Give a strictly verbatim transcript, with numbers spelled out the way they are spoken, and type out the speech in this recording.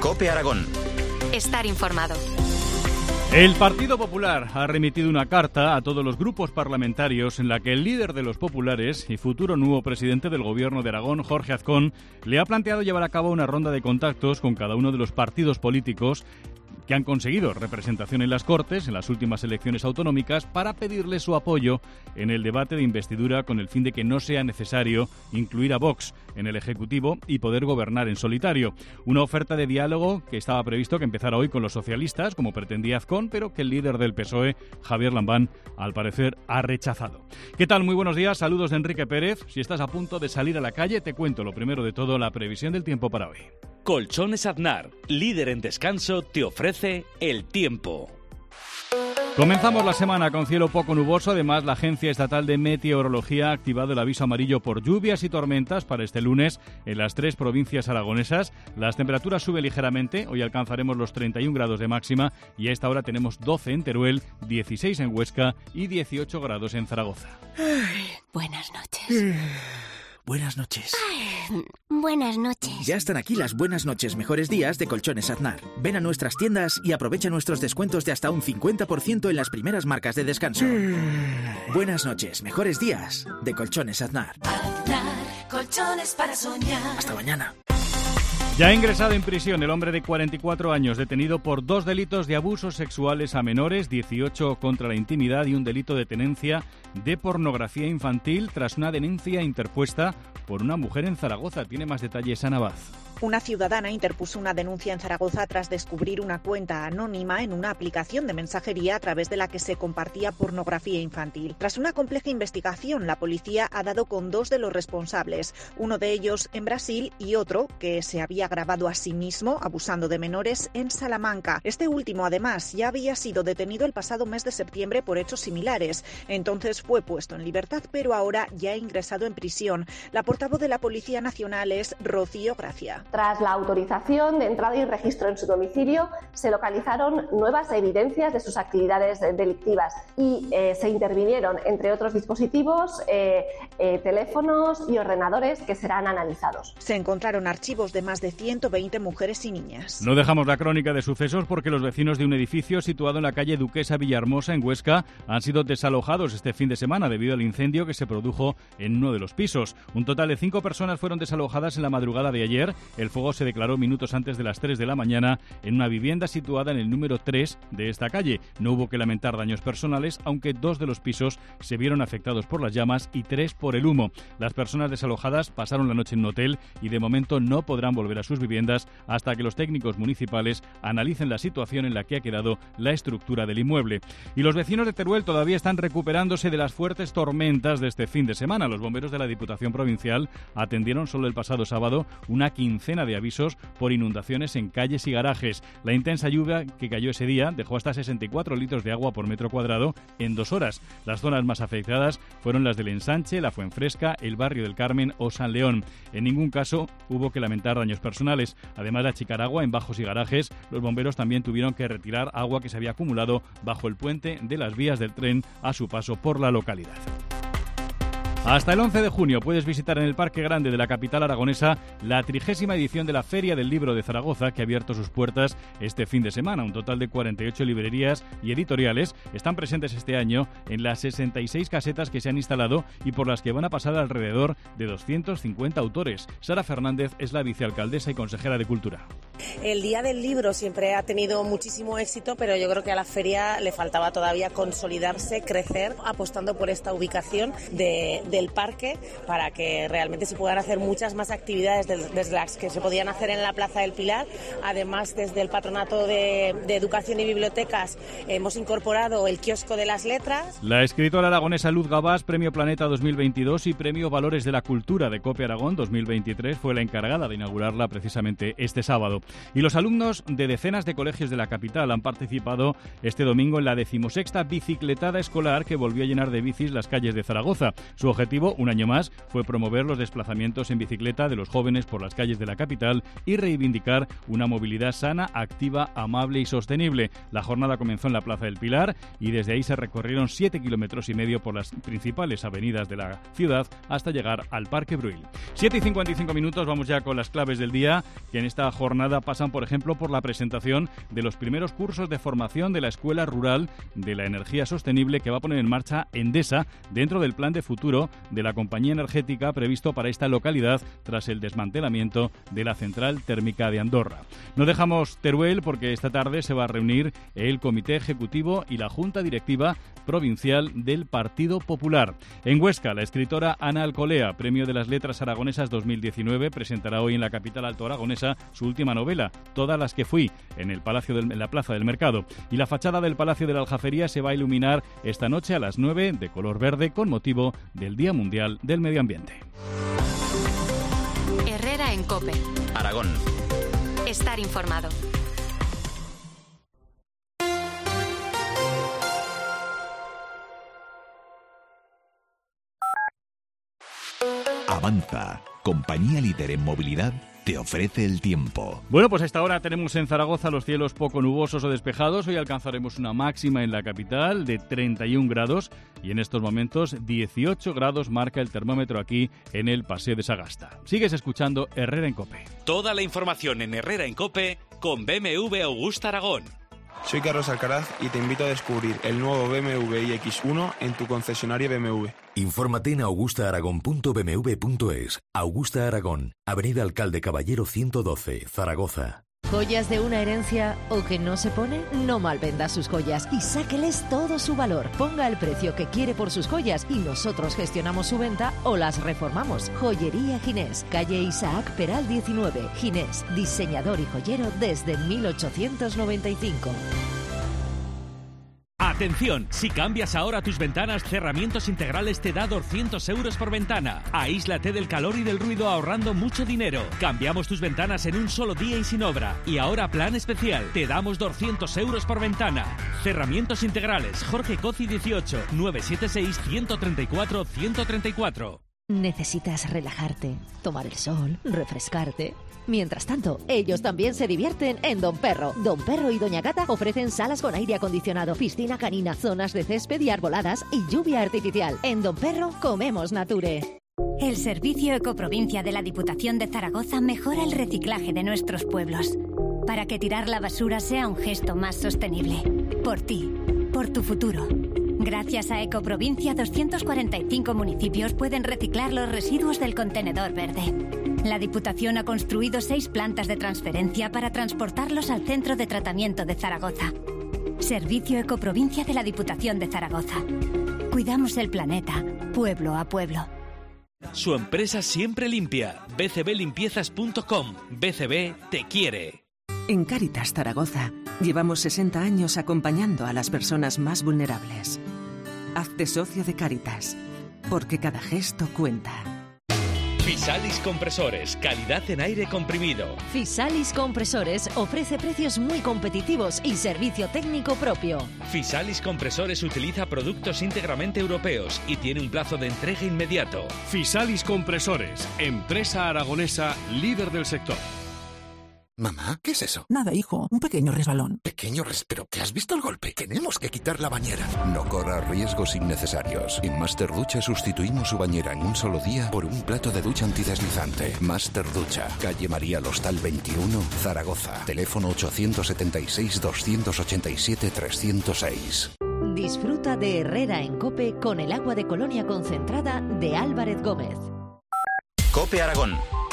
COPE Aragón. Estar informado. El Partido Popular ha remitido una carta a todos los grupos parlamentarios en la que el líder de los populares y futuro nuevo presidente del Gobierno de Aragón, Jorge Azcón, le ha planteado llevar a cabo una ronda de contactos con cada uno de los partidos políticos que han conseguido representación en las Cortes en las últimas elecciones autonómicas para pedirle su apoyo en el debate de investidura con el fin de que no sea necesario incluir a Vox en el Ejecutivo y poder gobernar en solitario. Una oferta de diálogo que estaba previsto que empezara hoy con los socialistas, como pretendía Azcón, pero que el líder del P S O E, Javier Lambán, al parecer ha rechazado. ¿Qué tal? Muy buenos días, saludos de Enrique Pérez. Si estás a punto de salir a la calle, te cuento lo primero de todo, la previsión del tiempo para hoy. Colchones Aznar, líder en descanso, te ofrece el tiempo. Comenzamos la semana con cielo poco nuboso. Además, la Agencia Estatal de Meteorología ha activado el aviso amarillo por lluvias y tormentas para este lunes en las tres provincias aragonesas. Las temperaturas suben ligeramente. Hoy alcanzaremos los treinta y un grados de máxima y a esta hora tenemos doce en Teruel, dieciséis en Huesca y dieciocho grados en Zaragoza. Ay, buenas noches. Buenas noches. Ay, buenas noches. Ya están aquí las buenas noches, mejores días de Colchones Aznar. Ven a nuestras tiendas y aprovecha nuestros descuentos de hasta un cincuenta por ciento en las primeras marcas de descanso. Buenas noches, mejores días de Colchones Aznar. Aznar, colchones para soñar. Hasta mañana. Ya ha ingresado en prisión el hombre de cuarenta y cuatro años, detenido por dos delitos de abusos sexuales a menores, dieciocho contra la intimidad y un delito de tenencia de pornografía infantil tras una denuncia interpuesta por una mujer en Zaragoza. Tiene más detalles Ana Vaz. Una ciudadana interpuso una denuncia en Zaragoza tras descubrir una cuenta anónima en una aplicación de mensajería a través de la que se compartía pornografía infantil. Tras una compleja investigación, la policía ha dado con dos de los responsables, uno de ellos en Brasil y otro que se había grabado a sí mismo abusando de menores en Salamanca. Este último, además, ya había sido detenido el pasado mes de septiembre por hechos similares. Entonces fue puesto en libertad, pero ahora ya ha ingresado en prisión. La portavoz de la Policía Nacional es Rocío Gracia. Tras la autorización de entrada y registro en su domicilio, se localizaron nuevas evidencias de sus actividades delictivas y eh, se intervinieron, entre otros dispositivos, eh, eh, teléfonos y ordenadores que serán analizados. Se encontraron archivos de más de ciento veinte mujeres y niñas. No dejamos la crónica de sucesos porque los vecinos de un edificio situado en la calle Duquesa Villahermosa, en Huesca, han sido desalojados este fin de semana debido al incendio que se produjo en uno de los pisos. Un total de cinco personas fueron desalojadas en la madrugada de ayer. El fuego se declaró minutos antes de las tres de la mañana en una vivienda situada en el número tres de esta calle. No hubo que lamentar daños personales, aunque dos de los pisos se vieron afectados por las llamas y tres por el humo. Las personas desalojadas pasaron la noche en un hotel y de momento no podrán volver a sus viviendas hasta que los técnicos municipales analicen la situación en la que ha quedado la estructura del inmueble. Y los vecinos de Teruel todavía están recuperándose de las fuertes tormentas de este fin de semana. Los bomberos de la Diputación Provincial atendieron solo el pasado sábado una quincena de avisos por inundaciones en calles y garajes. La intensa lluvia que cayó ese día dejó hasta sesenta y cuatro litros de agua por metro cuadrado en dos horas. Las zonas más afectadas fueron las del Ensanche, la Fuenfresca, el barrio del Carmen o San León. En ningún caso hubo que lamentar daños personales. Además de achicar agua en bajos y garajes, los bomberos también tuvieron que retirar agua que se había acumulado bajo el puente de las vías del tren a su paso por la localidad. Hasta el once de junio puedes visitar en el Parque Grande de la capital aragonesa la trigésima edición de la Feria del Libro de Zaragoza, que ha abierto sus puertas este fin de semana. Un total de cuarenta y ocho librerías y editoriales están presentes este año en las sesenta y seis casetas que se han instalado y por las que van a pasar alrededor de doscientos cincuenta autores. Sara Fernández es la vicealcaldesa y consejera de Cultura. El Día del Libro siempre ha tenido muchísimo éxito, pero yo creo que a la feria le faltaba todavía consolidarse, crecer, apostando por esta ubicación de, del parque para que realmente se puedan hacer muchas más actividades desde las que se podían hacer en la Plaza del Pilar. Además, desde el Patronato de, de Educación y Bibliotecas hemos incorporado el kiosco de las letras. La escritora aragonesa Luz Gabás, Premio Planeta dos mil veintidós y Premio Valores de la Cultura de COPE Aragón dos mil veintitrés, fue la encargada de inaugurarla precisamente este sábado. Y los alumnos de decenas de colegios de la capital han participado este domingo en la decimosexta bicicletada escolar que volvió a llenar de bicis las calles de Zaragoza. Su objetivo, un año más, fue promover los desplazamientos en bicicleta de los jóvenes por las calles de la capital y reivindicar una movilidad sana, activa, amable y sostenible. La jornada comenzó en la Plaza del Pilar y desde ahí se recorrieron siete kilómetros y medio por las principales avenidas de la ciudad hasta llegar al Parque Bruil. siete y cincuenta y cinco minutos, vamos ya con las claves del día, que en esta jornada jornada pasan, por ejemplo, por la presentación de los primeros cursos de formación de la Escuela Rural de la Energía Sostenible que va a poner en marcha Endesa dentro del plan de futuro de la compañía energética previsto para esta localidad tras el desmantelamiento de la central térmica de Andorra. No dejamos Teruel porque esta tarde se va a reunir el Comité Ejecutivo y la Junta Directiva Provincial del Partido Popular. En Huesca, la escritora Ana Alcolea, Premio de las Letras Aragonesas dos mil diecinueve, presentará hoy en la capital altoaragonesa su última novela, Todas las que fui, en el Palacio del, en la Plaza del Mercado. Y la fachada del Palacio de la Aljafería se va a iluminar esta noche a las nueve de color verde con motivo del Día Mundial del Medio Ambiente. Herrera en COPE. Aragón. Estar informado. Avanza, compañía líder en movilidad, te ofrece el tiempo. Bueno, pues a esta hora tenemos en Zaragoza los cielos poco nubosos o despejados. Hoy alcanzaremos una máxima en la capital de treinta y un grados y en estos momentos dieciocho grados marca el termómetro aquí en el Paseo de Sagasta. Sigues escuchando Herrera en COPE. Toda la información en Herrera en COPE con B M W Augusta Aragón. Soy Carlos Alcaraz y te invito a descubrir el nuevo B M W i X uno en tu concesionario B M W. Infórmate en augusta aragón punto b m w punto es. Augusta Aragón, Avenida Alcalde Caballero ciento doce, Zaragoza. ¿Joyas de una herencia o que no se pone? No malvenda sus joyas y sáqueles todo su valor. Ponga el precio que quiere por sus joyas y nosotros gestionamos su venta o las reformamos. Joyería Ginés, calle Isaac Peral diecinueve. Ginés, diseñador y joyero desde mil ochocientos noventa y cinco. Atención, si cambias ahora tus ventanas, Cerramientos Integrales te da doscientos euros por ventana. Aíslate del calor y del ruido ahorrando mucho dinero. Cambiamos tus ventanas en un solo día y sin obra. Y ahora plan especial, te damos doscientos euros por ventana. Cerramientos Integrales, Jorge Coci dieciocho, nueve siete seis, uno tres cuatro, uno tres cuatro. ¿Necesitas relajarte, tomar el sol, refrescarte? Mientras tanto, ellos también se divierten en Don Perro. Don Perro y Doña Gata ofrecen salas con aire acondicionado, piscina canina, zonas de césped y arboladas y lluvia artificial. En Don Perro comemos nature. El Servicio Ecoprovincia de la Diputación de Zaragoza mejora el reciclaje de nuestros pueblos para que tirar la basura sea un gesto más sostenible. Por ti, por tu futuro. Gracias a Ecoprovincia, doscientos cuarenta y cinco municipios pueden reciclar los residuos del contenedor verde. La Diputación ha construido seis plantas de transferencia para transportarlos al Centro de Tratamiento de Zaragoza. Servicio Ecoprovincia de la Diputación de Zaragoza. Cuidamos el planeta, pueblo a pueblo. Su empresa siempre limpia. b c b limpiezas punto com. B C B te quiere. En Cáritas Zaragoza llevamos sesenta años acompañando a las personas más vulnerables. Hazte socio de Cáritas, porque cada gesto cuenta. Fisalis Compresores, calidad en aire comprimido. Fisalis Compresores ofrece precios muy competitivos y servicio técnico propio. Fisalis Compresores utiliza productos íntegramente europeos y tiene un plazo de entrega inmediato. Fisalis Compresores, empresa aragonesa líder del sector. Mamá, ¿qué es eso? Nada, hijo, un pequeño resbalón. ¿Pequeño res... ¿Pero te has visto el golpe? Tenemos que quitar la bañera. No corras riesgos innecesarios. En Master Ducha sustituimos su bañera en un solo día por un plato de ducha antideslizante. Master Ducha, calle María Lostal veintiuno, Zaragoza. Teléfono ochocientos setenta y seis, doscientos ochenta y siete, trescientos seis. Disfruta de Herrera en COPE con el agua de Colonia concentrada de Álvarez Gómez. COPE Aragón.